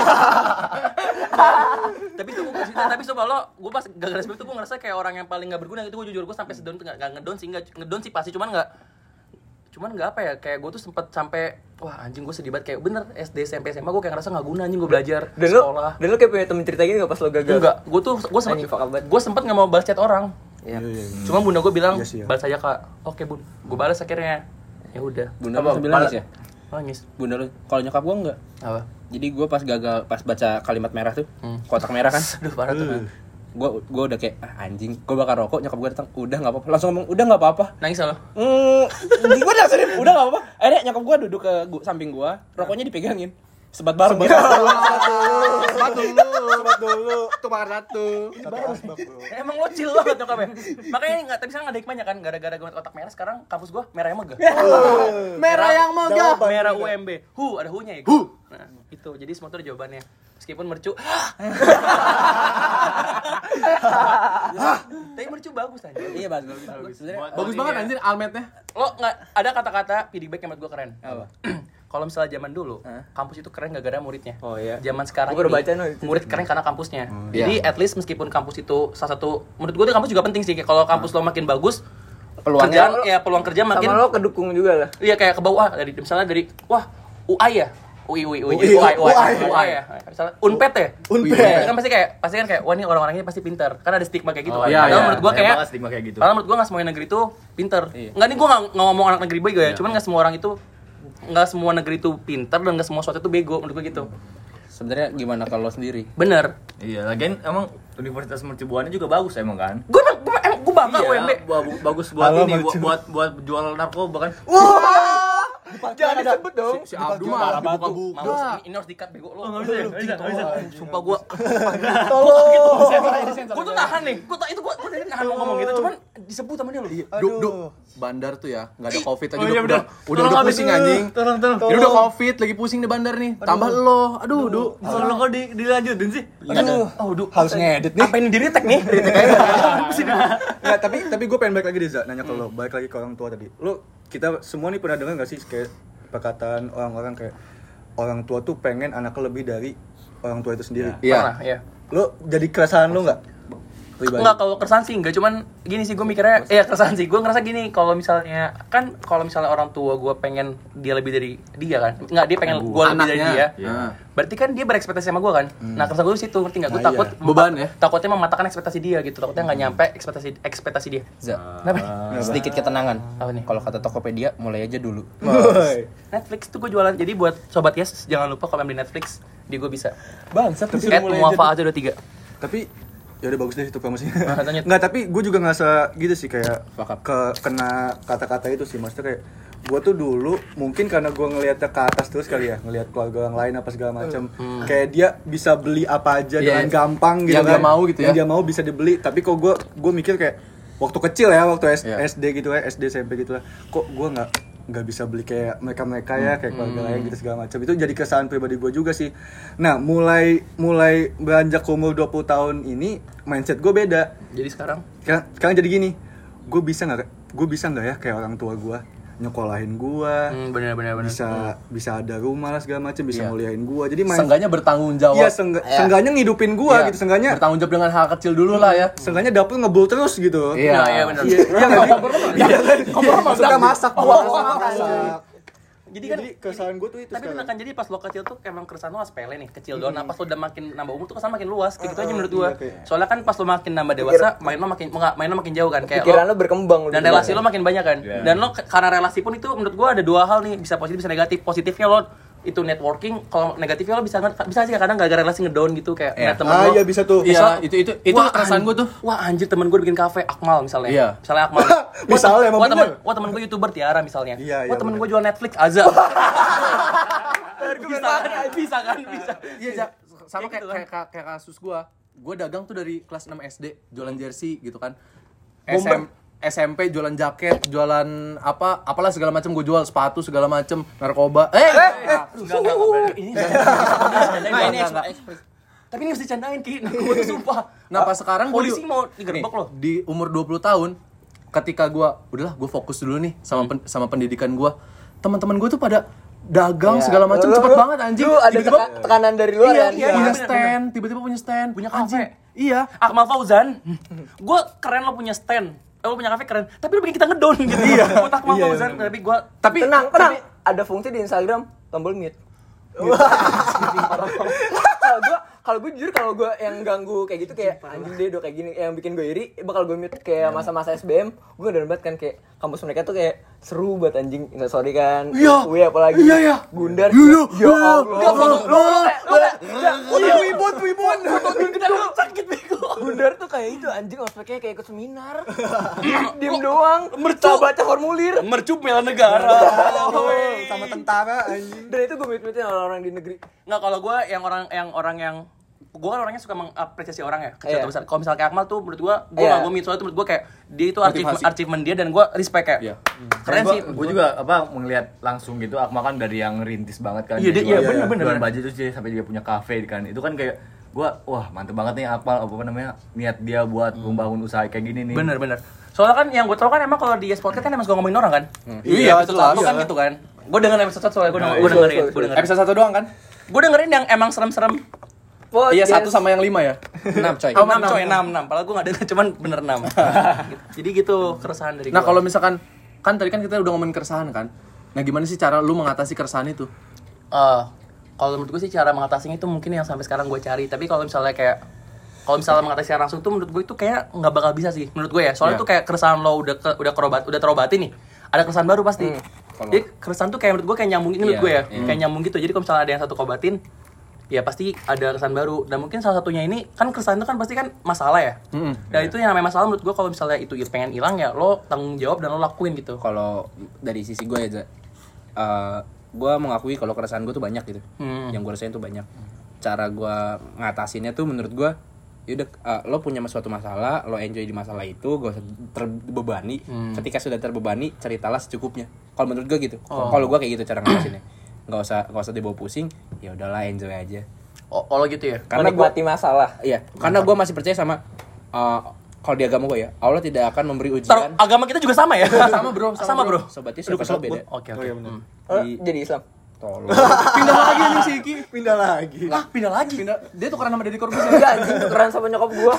Tapi coba lo, gue pas gagal SBM tuh gue ngerasa kayak orang yang paling nggak berguna gitu. Gue jujur, gue sampai sedown tuh nggak ngedon sih pasti, cuman nggak apa ya, kayak gue tuh sempet sampai wah anjing gue sedih banget, kayak bener SD SMP SMA gue kayak ngerasa nggak guna anjing gue belajar sekolah. Dan lu kayak punya temen cerita gini gak pas lo gagal? Enggak, gue sempet nggak mau balas chat orang. Iya. Cuma bunda gue bilang Iya sih, ya. balas aja kak. Oke bun, gue balas akhirnya. Ya udah. Bunda lu sambil nangis ya? Nangis. Bunda lu, kalau nyokap gua enggak. Apa? Jadi gua pas baca kalimat merah tuh, kotak merah kan. Aduh parah tuh. Man. Gua udah kayak anjing, gua bakal rokok, nyokap gua datang, udah enggak apa-apa. Langsung ngomong, udah enggak apa-apa. Nangis lo? Gua langsung udah enggak apa-apa. Akhirnya nyokap gua duduk ke samping gua, rokoknya dipegangin. Sebat bareng. Sebat dulu. Tuh makan satu. Emang lo chill banget nyokapnya. Makanya nggak tapi sekarang ada hikmahnya kan, gara-gara gue otak merah sekarang kampus gue merah yang megah. Merah yang megah. Merah UMB. Ada hu-nya ya. Nah, itu. Jadi semua itu ada jawabannya. Meskipun mercu. Tapi mercu bagus aja. Iya bagus. Sebenarnya Bagus banget anjir almetnya. Lo nggak ada kata-kata feedback yang menurut gue keren. Apa? Kalau misalnya zaman dulu, kampus itu keren gara-gara muridnya. Oh iya. Zaman sekarang Gua baru baca ini, murid keren karena kampusnya. Iya. Jadi at least meskipun kampus itu salah satu, menurut gue kampus juga penting sih. Kalau kampus lo makin bagus, peluang kerja makin. Sama lo kedukung juga lah. Iya kayak ke bawah dari misalnya dari UI ya. UI ya. Misalnya Unpet ya. Kan pasti kan kayak wah ini orang-orang ini pasti pintar. Kan ada stigma kayak gitu kan. iya, Padahal menurut gua kayak stigma kayak gitu. Padahal menurut gua enggak semua negeri itu pintar. Enggak nih gua enggak ngomong anak negeri bego ya. Cuman enggak semua orang itu enggak semua negeri itu pintar dan enggak semua suatu itu bego menurut gua gitu. sebenarnya gimana kalau lo sendiri? Bener. Iya, lagian emang Universitas Mercubuana juga bagus emang kan. Gua bangga UMB. Bagus buat Halo, ini, Mercu. buat jual narkoba kan. Jangan disebut dong. Si Abdu mah buka-buka. Mampus, ini harus di-cut bego lo. Enggak bisa. Sumpah gua. Gua tuh nahan nih. Gua tadi nahan mau ngomong gitu, cuman disebut sama dia lo. Du, bandar tuh ya, nggak ada covid aja udah pusing anjing. Tolong. Ini udah covid, lagi pusing di bandar nih. Tambah lo, aduh, Du. Kalau kok dilanjutin sih. Aduh, Harus ngedit nih. apa ini di retake nih? Nggak, tapi gue pengen balik lagi Deza, nanya ke lo, balik lagi ke orang tua tadi. Lo, kita semua nih pernah dengar nggak sih kayak perkataan orang-orang kayak orang tua tuh pengen anaknya lebih dari orang tua itu sendiri. Pernah, iya. Lo jadi keresahan lo nggak? Pribadi. Enggak, kalau keresahan sih enggak, cuman gini sih gue mikirnya, keresahan sih. Gue ngerasa gini, kalau misalnya orang tua gue pengen dia lebih dari dia kan. Enggak, dia pengen gue lebih dari dia. Iya. Berarti kan dia berekspektasi sama gue kan. Nah, keresahan gue di situ, ngerti enggak? Gue Nah, takut iya. Beban ya? Takutnya mematahkan ekspektasi dia gitu. Takutnya enggak nyampe ekspektasi dia. Kenapa? Sedikit ketenangan. Apa nih? Kalau kata Tokopedia, mulai aja dulu. Woy. Netflix tuh gue jualan. Jadi buat sobat Yes, jangan lupa kalau beli Netflix, di gue bisa. Bangsat tuh @muafa aja 23. Tapi ya udah bagus deh itu promosinya. Tanya. Nggak, tapi gue juga ngerasa gitu sih kayak Fuck up. kena kata-kata itu sih. Maksudnya kayak gue tuh dulu mungkin karena gue ngeliatnya ke atas terus kali ya, ngeliat keluarga orang lain apa segala macam. Kayak dia bisa beli apa aja dengan gampang gitu Yang kan. dia mau gitu ya. Yang dia mau bisa dibeli. Tapi kok gue mikir kayak waktu kecil ya, waktu SD gitu ya, SD SMP gitu lah. Kok gue nggak bisa beli kayak mereka ya, kayak keluarga lain gitu segala macam. Itu jadi keresahan pribadi gue juga sih. Nah, mulai beranjak ke umur 20 tahun ini mindset gue beda. Jadi sekarang Sekarang jadi gini, gue bisa nggak ya kayak orang tua gue nyekolahin gue, bener. bisa ada rumah lah segala macam, bisa nguliahin gue. Jadi Seenggaknya bertanggung jawab. iya seenggaknya ngidupin gue Iya, gitu, seenggaknya bertanggung jawab dengan hal kecil dulu lah ya. seenggaknya dapur ngebul terus gitu. Iya, benar. Iya nggak sih? Suka masak. Jadi keresahan gue tuh itu Tapi sekarang. bener kan, jadi pas lo kecil tuh emang keresahan lo sepele nih, kecil doang. Nah, pas lo udah makin nambah umur tuh kesan makin luas, kayak gitu aja menurut gua. Soalnya kan pas lo makin nambah dewasa, main lo makin jauh kan, kayak Pikiran lo berkembang dan relasi lo makin banyak kan. Dan lo karena relasi pun itu menurut gua ada dua hal nih, bisa positif bisa negatif. Positifnya lo itu networking, kalau negatifnya lo bisa sih kadang gara-gara relasi ngedown gitu kayak ngeliat temen lo. Iya bisa tuh. Iya, itu Wah, keresahan gue tuh. Wah anjir, temen gue bikin kafe Akmal misalnya. Iya. Misalnya Akmal. Misalnya, emang bener. Temen gue YouTuber Tiara misalnya. Iya, temen bener. gue jual Netflix Azza. Bisa kan? Iya, sama kayak kasus gue dagang tuh dari kelas 6 SD, jualan jersey gitu kan. SMP jualan jaket, jualan apalah segala macam, gue jual sepatu segala macam, narkoba. Enggak. Ini ekspres. Tapi ini harus dicandain Ki. Gue tuh sumpah. Nah, pas sekarang gue polisi mau digerebek loh. di umur 20 tahun, ketika gue gue fokus dulu nih sama pendidikan gue, teman-teman gue tuh pada dagang segala macam cepet banget anjing. Lu ada tekanan dari luar kan? Punya stand, tiba-tiba punya stand, Punya kafe. Iya. Akmal Fauzan. Gue keren lo punya stand. Lo punya kafe keren. Tapi lo bikin kita ngedown gitu. Buat Akmal Fauzan. Tapi gue Tenang. Ada fungsi di Instagram tombol mute. Kalau gue jujur, kalau gue yang ganggu kayak gitu kayak anjing deh udah kayak gini, yang bikin gue iri bakal gue mute. Kayak masa-masa SBM gue udah banget kan, kayak kampus mereka tuh kayak seru banget anjing. Nggak, sorry kan. Iya. Apalagi Gundar. Ya Allah. wibun. Sakit bego. Bundar tuh kayak itu anjing ospeknya kayak ikut seminar. Diem doang. Baca formulir. Mercup bela negara. Sama tentara anjing. Dan itu gue mit-mitin orang-orang di negeri. Nggak, kalau gue gue kan orangnya suka mengapresiasi orang ya, kecil atau Iya. besar. Kalau misalnya kayak Akmal tuh menurut gue Iya. nggak gue soalnya tuh menurut gue kayak dia itu Motivasi. achievement dia dan gue respect kayak. Iya. Keren sih. Gue juga ngelihat langsung gitu Akmal kan dari yang rintis banget kan. Iya, Dia iya, jualan- bener. jualan baju terus dia sampai dia punya kafe kan. Itu kan kayak gue wah mantep banget nih Akmal apa namanya niat dia buat membangun usaha kayak gini nih. Bener. Soalnya kan yang gue tau kan emang kalau di Podcast kan emang suka ngomongin orang kan. Iya, episode jelas. 1 kan gitu kan. Gue dengerin episode 1 soalnya gue dengerin. Episode 1 doang kan? Gue dengerin yang emang serem-serem. Oh, Iya, yes. 1 sama yang 5 ya. 6 coy. 6 coy, 6. Padahal gue gak denger, cuman bener 6. Jadi gitu keresahan dari gue. Nah, kalau misalkan kan tadi kan kita udah ngomongin keresahan kan. Nah, gimana sih cara lu mengatasi keresahan itu? Kalau menurut gue sih cara mengatasinya itu mungkin yang sampai sekarang gue cari. Tapi kalau misalnya mengatasi secara langsung tuh menurut gue itu kayak nggak bakal bisa sih menurut gue ya. Soalnya Iya. tuh kayak keresahan lo udah terobati nih. Ada keresahan baru pasti. Jadi keresahan tuh kayak menurut gue kayak nyambung ini menurut gue ya. Kayak nyambung gitu. Jadi kalau misalnya ada yang satu kobatin, ya pasti ada keresahan baru. Dan mungkin salah satunya ini kan keresahan itu kan pasti kan masalah ya. Dan itu yang namanya masalah menurut gue kalau misalnya itu pengen hilang ya lo tanggung jawab dan lo lakuin gitu. Kalau dari sisi gue ya, gue mengakui kalau keresahan gue tuh banyak gitu. Yang gue rasain tuh banyak. Cara gue ngatasinnya tuh menurut gue, yaudah lo punya suatu masalah, lo enjoy di masalah itu, gak usah terbebani. Ketika sudah terbebani, ceritalah secukupnya. Kalau menurut gue gitu. Kalau gue kayak gitu cara ngatasinnya. Gak usah dibawa pusing, ya udahlah enjoy aja. Oh lo gitu ya. Karena gue Menikmati masalah. iya, karena gue masih percaya sama kalau di agama gue ya, Allah tidak akan memberi ujian. Agama kita juga sama ya? Sama bro. Aduh, Sobatnya siapa tahu beda. Oke. Jadi Islam. Tolong. Pindah lagi anjing si Iki. Pindah lagi. Pindah lagi. Dia tukeran sama Deddy Corbuzier. Enggak anjing tukeran sama nyokap gua.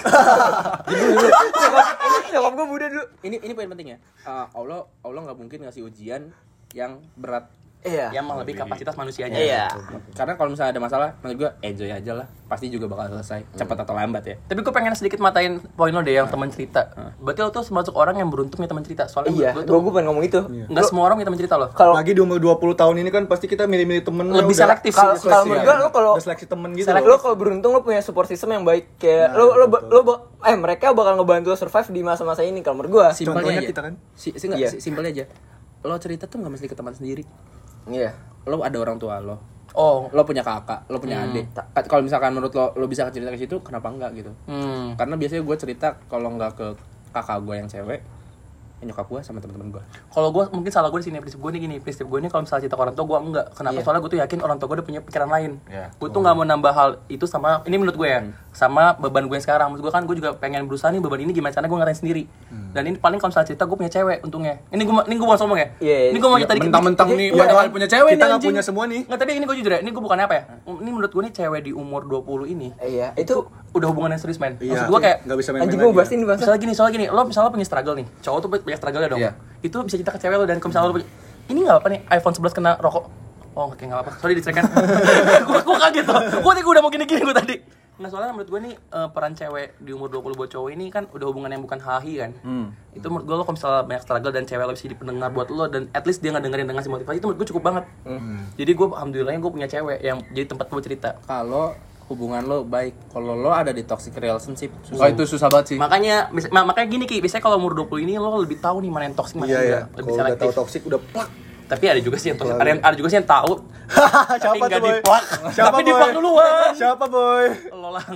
Nyokap gua Buddha dulu. Ini poin penting ya. Allah nggak mungkin ngasih ujian yang berat. Iya. Yang melebihi kapasitas manusianya. Iya. Karena kalau misalnya ada masalah, menurut gue enjoy aja lah. Pasti juga bakal selesai, cepat atau lambat ya. Tapi gue pengen sedikit matain poin lo deh yang teman cerita. Berarti lo tuh termasuk orang yang beruntung ya teman cerita. Soalnya Iya, menurut gue tuh gua pengen ngomong itu. nggak semua orang punya teman cerita lo. Kalau Lagi di umur 20 tahun ini kan pasti kita milih-milih temen Lebih udah- selektif sih. kalau menurut gua lo kalau udah seleksi temen gitu lo kalau beruntung lo punya support system yang baik kayak mereka bakal ngebantu lo survive di masa-masa ini kalau menurut gua. Contohnya Simpelnya aja. kita kan. Iya. Simpelnya aja. Lo cerita tuh nggak mesti ke teman sendiri. Iya. Lo ada orang tua lo. Oh. Lo punya kakak, lo punya adik. Kalau misalkan menurut lo bisa cerita ke situ, kenapa enggak gitu? Karena biasanya gue cerita kalau nggak ke kakak gue yang cewek, ya nyokap gue sama teman-teman gue. Kalau gue mungkin salah gue di sini prinsip gue nih gini, prinsip gue ini kalau misalnya cerita ke orang tua gue enggak. Kenapa? Soalnya gue tuh yakin orang tua gue udah punya pikiran lain. Iya. Gue tuh nggak mau nambah hal itu sama ini menurut gue ya, sama beban gue yang sekarang. Menurut gue kan gue juga pengen berusaha nih beban ini gimana caranya gue ngatain sendiri. Dan ini paling kalau misalnya cerita gue punya cewek untungnya. Ini gue mau ngomong ya. Iya, Ini gue mau cerita dikit. Mentang-mentang nih Iya, padahal punya cewek Kita nih nggak anjing. punya semua nih. Nggak, tapi ini gue jujur ya, ini gue bukannya apa ya. Ini menurut gue nih cewek di umur 20 ini Iya, itu udah hubungan yang serius men. Iya. Maksud gue kayak Nggak bisa main-main anjing gua lagi bahas ya. ini bahas. soalnya gini, lo misalnya punya struggle nih, cowok tuh banyak struggle ya dong. Iya. Itu bisa cerita ke cewek lo dan kalau misalnya lo punya, ini nggak apa nih iPhone 11 kena rokok. Oh oke nggak apa, sorry dicerekan. gue kaget loh, gue udah mau gini-gini gue tadi. Nah soalnya menurut gue nih peran cewek di umur 20 buat cowok ini kan udah hubungan yang bukan hahi kan. Itu menurut gue lo kalau misalnya banyak struggle dan cewek lo bisa jadi pendengar buat lo dan at least dia nggak dengerin dengan si motivasi, itu menurut gue cukup banget. Jadi gue alhamdulillahnya gue punya cewek yang jadi tempat gue cerita. Kalau hubungan lo baik, kalau lo ada di toxic relationship, Oh, itu susah banget sih. Makanya gini Ki, biasanya kalau umur 20 ini lo lebih tahu nih mana yang toxic mana Iya yang ya. enggak, lebih Kalau udah tahu selektif. toksik udah plak. Tapi ada juga sih yang toxic, ada juga sih yang tahu. Tapi Siapa nggak tuh, Boy? diplak. Siapa, Tapi Boy? diplak duluan. Siapa boy? Lo lah.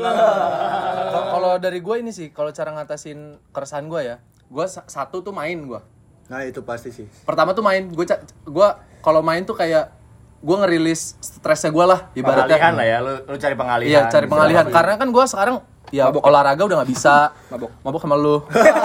Kalau dari gue ini sih, kalau cara ngatasin keresahan gue ya, gue satu tuh main gue. Nah itu pasti sih. Pertama tuh main, gue kalau main tuh kayak gue ngerilis stresnya gue lah, Pengalihan ibaratnya. lah ya, lu cari pengalihan. Iya, cari pengalihan. Bisa. Karena kan gue sekarang ya olahraga udah nggak bisa. Mabok sama lu.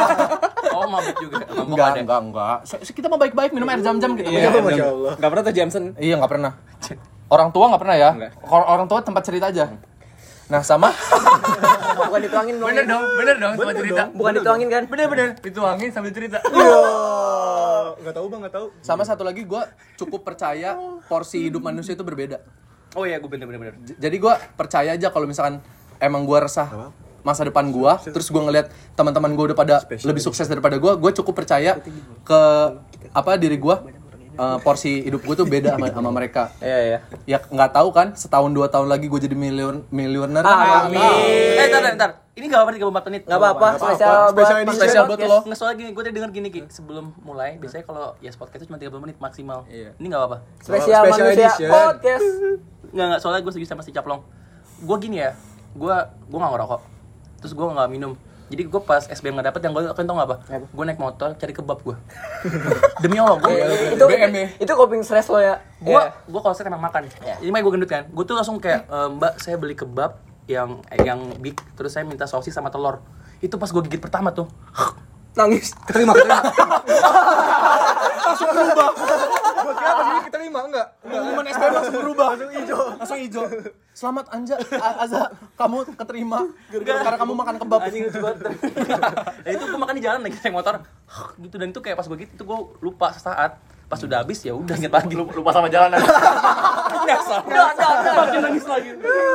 Oh mabuk juga. Mabuk ada. Enggak. Kita mah baik-baik minum air jam-jam gitu. Iya, Masya Allah. nggak pernah tuh Jameson. Iya, nggak pernah. Orang tua nggak pernah ya. Nggak. Kalau orang tua tempat cerita aja. Nah, sama Bukan dituangin dong. Bener dong sama cerita. Bukan dituangin kan? Bener, dituangin sambil cerita. Iya. Nggak tahu bang, nggak tahu. sama satu lagi gue cukup percaya porsi hidup manusia itu berbeda. Oh iya, gue bener. Jadi gue percaya aja kalau misalkan emang gue resah masa depan gue, terus gue ngeliat teman-teman gue udah pada lebih sukses daripada gue cukup percaya ke diri gue porsi hidup gue tuh beda sama mereka. Iya. Ya nggak tahu kan, setahun 2 tahun lagi gue jadi miliuner. Amin. Ntar. Ini gak apa-apa 34 menit. Enggak apa-apa, Spesial buat lo. Nggak soalnya gini, gue tadi denger gini Ki, sebelum mulai biasanya kalau ya podcast itu cuma 30 menit maksimal. Iya. Ini gak apa-apa. Spesial Special manusia edition. podcast. Nggak soalnya gue setuju sama si Caplong. Gue gini ya, gue nggak ngerokok, terus gue nggak minum. Jadi gue pas SBM nggak dapet, yang gue lakuin tau nggak apa? Gue naik motor cari kebab gue. Demi Allah gue. Itu BM ya? itu coping stress lo ya. Gue kalau saya emang makan. Ini mah gue gendut kan. Gue tuh langsung kayak Mbak saya beli kebab yang big, terus saya minta sosis sama telur. Itu pas gue gigit pertama tuh. Nangis. Keterima. Langsung berubah. Gua kira pas ini keterima enggak? Pengumuman SBM langsung berubah, langsung hijau. Selamat Aza, kamu keterima karena kamu makan kebab. Anjing lucu banget. Nah, itu gue makan di jalan lagi naik motor. Gitu, dan itu kayak pas gue gitu gue lupa sesaat. Pas sudah habis ya udah inget lagi. Lupa sama jalanan. Makin nangis lagi.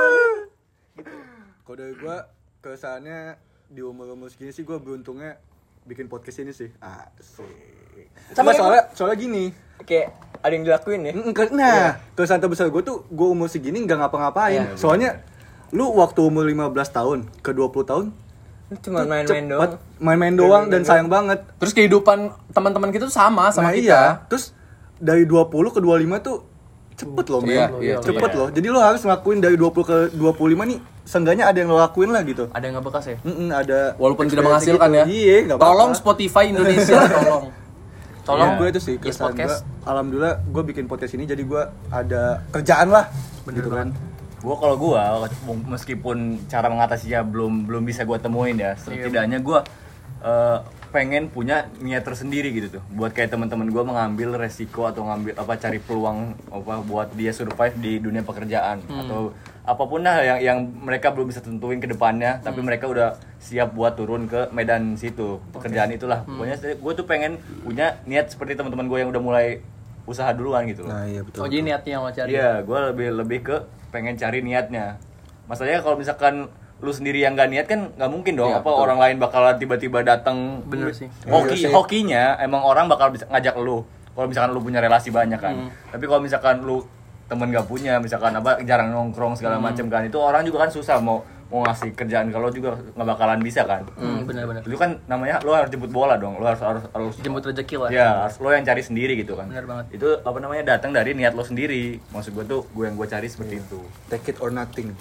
Kalau dari gue kesannya di umur segini sih gue beruntungnya bikin podcast ini sih. Asik. Sama Soalnya gini. Kayak ada yang dilakuin ya. Nah, kesan terbesar gue tuh gue umur segini nggak ngapa-ngapain. Soalnya lu waktu umur 15 tahun ke 20 tahun Cuma main-main doang. Main-main doang dan sayang banget. Terus kehidupan teman-teman kita tuh sama Nah, kita. iya. Terus dari 20 ke 25 tuh cepet loh, men. Iya, Cepet loh. Jadi lo harus ngelakuin dari 20 ke 25 nih, seenggaknya ada yang lo lakuin lah gitu. Ada yang ngebekas ya? Ada Walaupun tidak experience menghasilkan gitu. ya. Iya, enggak apa-apa. Tolong Spotify Indonesia, tolong. Tolong Gue itu sih Yes kesan gue. Podcast. Alhamdulillah gue bikin podcast ini jadi gue ada kerjaan lah. Bener gitu kan. Kalau gue meskipun cara mengatasinya belum bisa gue temuin ya, setidaknya gue pengen punya niat tersendiri gitu tuh, buat kayak teman-teman gue mengambil resiko atau ngambil cari peluang buat dia survive di dunia pekerjaan atau apapun lah yang mereka belum bisa tentuin ke depannya, tapi mereka udah siap buat turun ke medan situ pekerjaan itulah. Pokoknya gue tuh pengen punya niat seperti teman-teman gue yang udah mulai usaha duluan gitu loh. Nah, iya betul. Oh jadi niatnya yang mau cari. Iya, gue lebih ke pengen cari niatnya. Masalahnya kalau misalkan lu sendiri yang gak niat kan nggak mungkin dong orang lain bakalan tiba-tiba datang. Bener sih. Hokinya emang orang bakal bisa ngajak lu kalau misalkan lu punya relasi banyak kan. Tapi kalau misalkan lu temen gak punya, misalkan jarang nongkrong segala macam kan, itu orang juga kan susah mau ngasih kerjaan kalau juga nggak bakalan bisa kan. Bener-bener. Itu kan namanya lu harus jemput bola dong, lu harus Jemput rezeki lah. ya harus lo yang cari sendiri gitu kan. Bener banget. Itu datang dari niat lo sendiri. Maksud gue tuh gue cari seperti itu. Take it or nothing.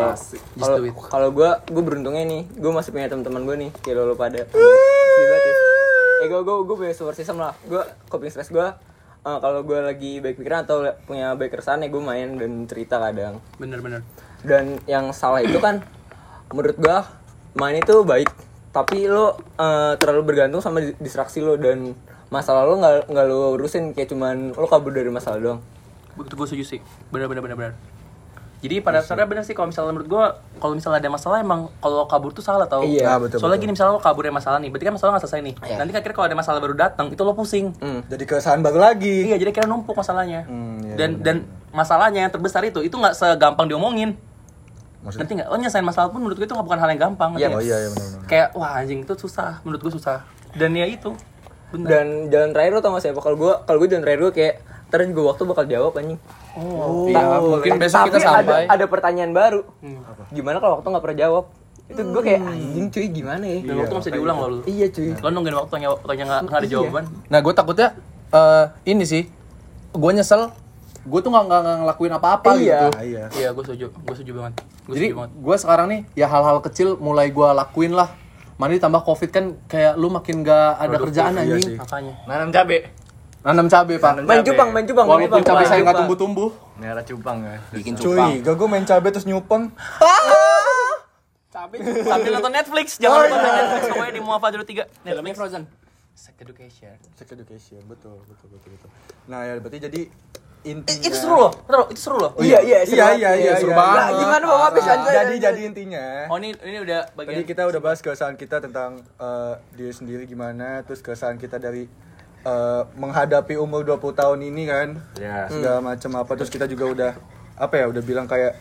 Kalau gue beruntungnya nih, gue masih punya teman-teman gue nih, kayak lo pada. Gila sih. Gue punya support system lah. Gue coping stress gue. Kalau gue lagi baik pikiran atau punya baik keresahan ya gue main dan cerita kadang. Bener-bener. Dan yang salah itu kan menurut gue main itu baik, tapi lo terlalu bergantung sama distraksi lo dan masalah lo nggak lo urusin, kayak cuman lo kabur dari masalah doang. Begitu gue setuju sih. Bener. Jadi pada dasarnya bener sih, kalau misalnya menurut gue, kalau misalnya ada masalah emang kalau kabur tuh salah tau. Iya, betul, Soalnya betul. gini, misalnya lo kabur dari masalah nih, berarti kan masalah nggak selesai nih. Iya. Nanti akhirnya kalau ada masalah baru datang, itu lo pusing. Jadi keresahan baru lagi. Iya, jadi kira numpuk masalahnya. Iya, Dan masalahnya yang terbesar itu nggak segampang diomongin. Maksudnya? Nanti nggak? Lo nyelesain masalah pun menurut gue itu bukan hal yang gampang. Iya, ngerti Oh nggak? iya benar. Kayak wah anjing itu susah, menurut gue susah. Dan ya itu. Bener. Dan jalan terakhir lo tau gak siapa? Kalau gue jalan terakhir gue kayak ntar juga waktu bakal jawab anjing. Iya, mungkin besok kita Tapi sampai. ada pertanyaan baru. Gimana kalau waktu nggak pernah jawab? Itu gue kayak anjing cuy gimana ya? Dan waktu masih diulang loh lu. Iya cuy. Lo nungguin waktunya nggak ada jawaban. Nah, gue takutnya ini sih, gue nyesel, gue tuh nggak ngelakuin apa-apa Iya. gitu. Iya. Iya, gue setuju banget. Jadi gue sekarang nih ya hal-hal kecil mulai gue lakuin lah. Mana ditambah covid kan kayak lu makin gak ada kerjaan iya anjing. sih. Makanya. Nanam cabe. Nanam cabe pak. Nanam Main cabe. cupang. Walaupun cabe saya nggak Cupang. tumbuh-tumbuh. Merah cupang ya. Bikin Cuy, gue main cabai terus nyupeng. Sambil nonton Netflix, jangan lupa nonton Netflix pokoknya di Muafa dulu 3. Netflix Frozen. Sex Education. Sex education, betul. Nah, ya berarti jadi intinya. Itu seru loh. Itu seru loh. Iya. Seru Nah, banget. gimana mau habis aja? Jadi intinya. Oh, ini udah bagian. Tadi kita udah bahas keresahan kita tentang diri sendiri gimana, terus keresahan kita dari menghadapi umur 20 tahun ini kan. Ya. Segala macam apa, terus kita juga udah udah bilang kayak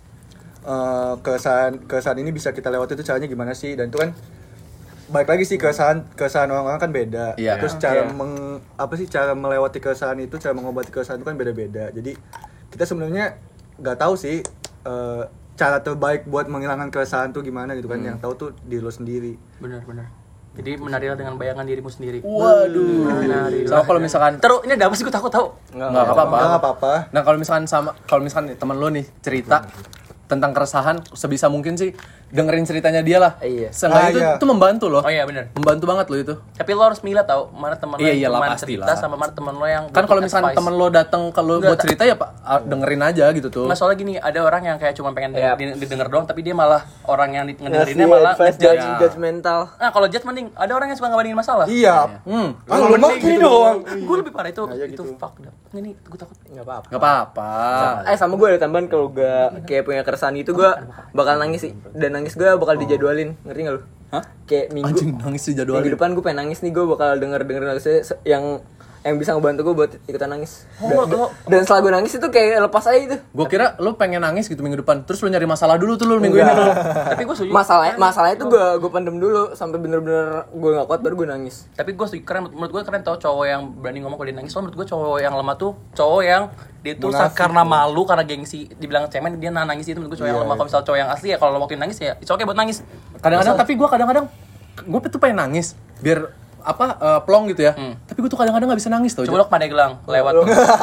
keresahan ini bisa kita lewati itu caranya gimana sih, dan itu kan baik lagi sih keresahan orang-orang kan beda. Iya. Terus cara apa sih cara melewati keresahan itu, cara mengobati keresahan itu kan beda-beda. Jadi kita sebenarnya nggak tahu sih cara terbaik buat menghilangkan keresahan tuh gimana gitu kan. Yang tahu tuh diri lo sendiri. Benar. Jadi menarilah dengan bayangan dirimu sendiri. Waduh. Sama kalau misalkan Terus ini ada apa sih, gue takut tahu. nggak apa-apa. Nggak apa-apa. Nah kalau misalkan teman lo nih cerita tentang keresahan, sebisa mungkin sih dengerin ceritanya dia lah. Iya. Seenggaknya itu membantu loh. Oh iya benar. Membantu banget lo itu. Tapi lo harus milah tau mana teman lo Iya, yang iyalah, cuma pastilah. cerita sama mana teman lo yang Kan kalau misalkan temen lo datang ke lo buat cerita ya Pak, dengerin aja gitu tuh. Nggak, soalnya gini, ada orang yang kayak cuma pengen didengar doang, tapi dia malah orang yang ngedengerinnya Ngasih malah advice ngejudge. judgmental. Nah kalau judge mending, ada orang yang suka ngebandingin masalah. Iya. Lu mah gini doang. Gue lebih parah itu Kayak itu gitu. fuck dah. Ini gue takut. Enggak apa-apa. Nggak apa-apa. Sama gue ada tambahan, kalau gue kayak punya keresahan gitu gue bakal nangis sih. Dan nangis gue bakal dijadwalin, ngerti gak lu? Hah? Kayak minggu Anjing nangis di jadwal. minggu depan gue pengen nangis nih, gue bakal dengerin lagunya yang bisa ngebantu gue buat ikutan nangis. Dan setelah gue nangis itu kayak lepas aja gitu. Gue kira lo pengen nangis gitu minggu depan, terus lo nyari masalah dulu tuh lo minggu ini lo. Tapi gue setuju. Masalahnya itu gue pendem dulu sampai bener-bener gue nggak kuat baru gue nangis. Tapi gue setuju, keren, menurut gue keren tau cowok yang berani ngomong kalau dia nangis. Soalnya menurut gue cowok yang lemah tuh cowok yang dia tuh karena malu, karena gengsi dibilang cemen, dia nangis. Itu menurut gue cowok yang lemah. Kalau misal cowok yang asli ya kalau lo waktu nangis ya it's okay buat nangis. Kadang-kadang tapi gue gue tuh pengen nangis biar plong gitu ya. Tapi gue tuh kadang-kadang nggak bisa nangis tau. Coba lo ke Pandeglang lewat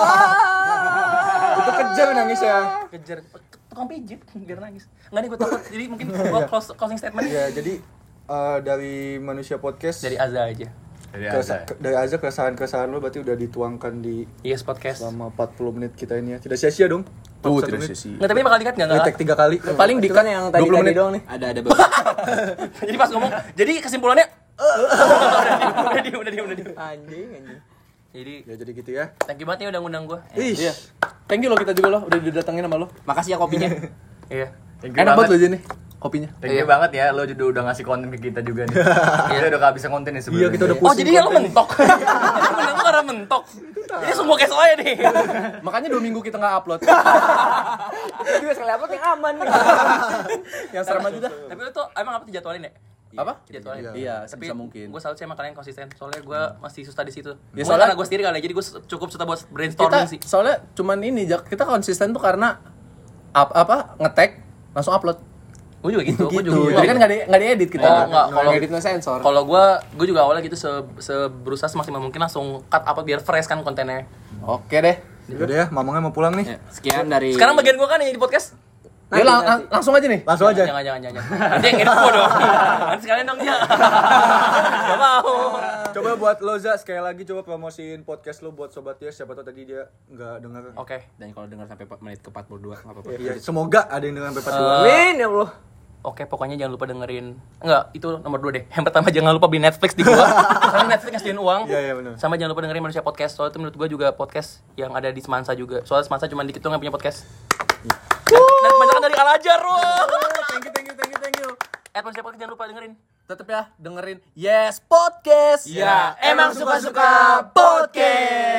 Itu kejar nangis ya. kejar tukang pijit biar nangis. Enggak nih gue takut. Jadi mungkin gue closing statement Ya, jadi dari Manusia Podcast dari Azza aja. dari Azza keresahan lo berarti udah dituangkan di Yes podcast. selama 40 menit kita ini ya. Tidak sia-sia dong. Tuh 41 tidak menit. sia-sia. Nggak, tapi bakal dikat nggak? Ngetek 3 kali. Paling Itu di kan yang tadi 20 menit doang nih. Ada beberapa. Jadi pas ngomong, jadi kesimpulannya udah diem. Anjing. Jadi Ya jadi gitu ya. thank you banget ya udah ngundang gue. Iya. Thank you lo kita juga lo udah didatengin sama lo. Makasih ya kopinya. Iya. Enak banget lo aja nih kopinya. Thank you banget ya, lo juga udah ngasih konten ke kita juga nih. Kita udah kehabisan konten nih sebelumnya. Iya, kita udah Oh jadi ya lo mentok. Lo menang tuh karena mentok. Ini semua kayak soalnya nih. Makanya 2 minggu kita nggak upload. Itu juga sekali upload yang aman. Yang serem aja dah. Tapi lo tuh emang apa dijadwalin ya? Apa? Dijadwalin. Iya, Tapi sebisa mungkin. gue salut sih sama kalian konsisten. Soalnya gue masih susah di situ. Ya, Gua soalnya- karena gue sendiri kali, jadi gue cukup susah buat Kita brainstorming sih. soalnya cuman ini kita konsisten tuh karena ngetek langsung upload. Gue juga gitu. Gue Gitu. juga. Jadi kan nggak diedit kita. Oh, nggak. Kalau- edit nggak sensor. Kalau gue juga awalnya gitu berusaha semaksimal mungkin langsung cut apa biar fresh kan kontennya. Oke deh. Udah ya, mamangnya mau pulang nih. Sekian dari Sekarang bagian gue kan yang di podcast. Ya langsung aja nih. Langsung aja. Jangan. Nanti yang edit gue dong. Nanti sekalian dong dia. Gak mau. Coba buat Loza sekali lagi coba promosiin podcast lo buat sobat ya. Siapa tahu tadi dia nggak dengar. Oke. dan kalau dengar sampai menit ke 42 enggak apa-apa. Iya, semoga ada yang dengar sampai 42. Amin ya Allah. Oke, pokoknya jangan lupa dengerin. Enggak, itu nomor 2 deh. Yang pertama jangan lupa beli Netflix di gua. Karena Netflix ngasihin uang. Iya, benar. Sama jangan lupa dengerin Manusia Podcast. Soalnya itu menurut gua juga podcast yang ada di Semansa juga. Soalnya Semansa cuma dikit doang yang punya podcast. Dan kebanyakan dari Al-Ajar. Wah. Thank you. Manusia Podcast jangan lupa dengerin. Tetep ya dengerin Yes Podcast. Ya, emang suka-suka podcast.